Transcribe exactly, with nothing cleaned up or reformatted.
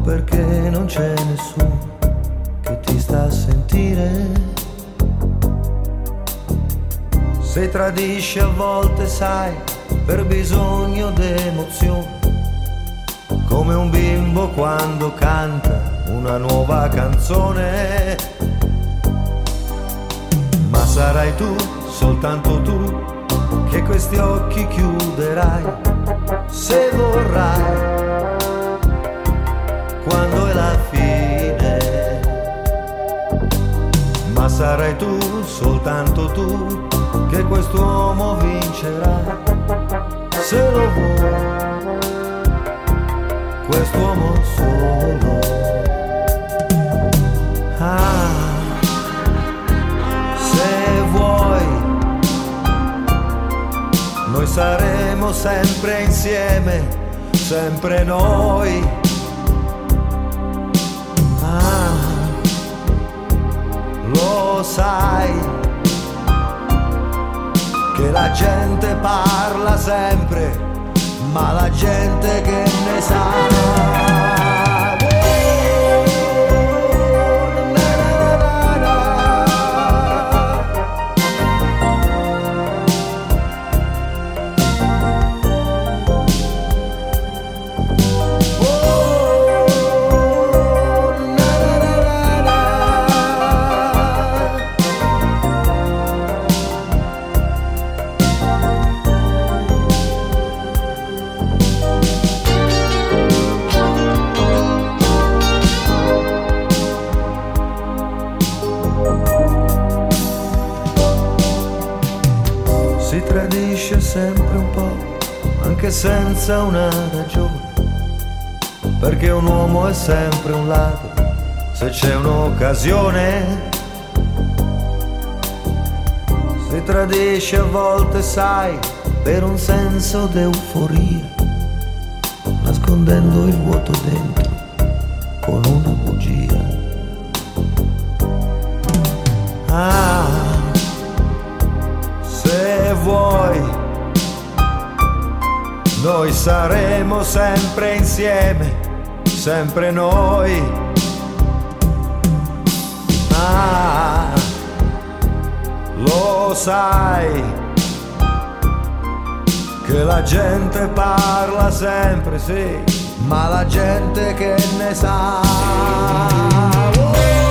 perché non c'è nessuno che ti sta a sentire. Se tradisci a volte sai, per bisogno d'emozione, come un bimbo quando canta una nuova canzone. Ma sarai tu, soltanto tu, che questi occhi chiuderai, se vorrai, quando è la fine. Ma sarai tu, soltanto tu, che quest'uomo vincerà, se lo vuoi, quest'uomo solo. Ah, se vuoi, noi saremo sempre insieme, sempre noi. Ah, lo sai che la gente parla sempre, ma la gente che ne sa. Si tradisce sempre un po', anche senza una ragione, perché un uomo è sempre un ladro, se c'è un'occasione. Si tradisce a volte, sai, per un senso d'euforia, nascondendo il vuoto dentro con una bugia. Ah, se vuoi, noi saremo sempre insieme, sempre noi. Ah, lo sai che la gente parla sempre, sì, ma la gente che ne sa. Oh!